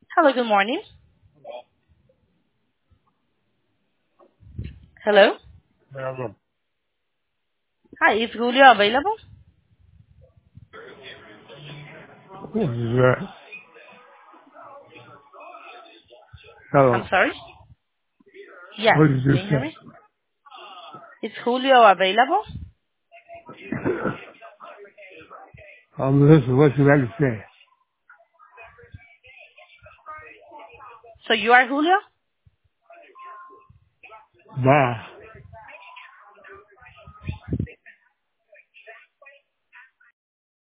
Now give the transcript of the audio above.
Hello, good morning. Hello. Hello. Hi, is Julio available? This is, hello. I'm sorry? Yes. What did you Can you hear say? me? Is Julio available? Listen, what you got to say? So you are Julio? Bye.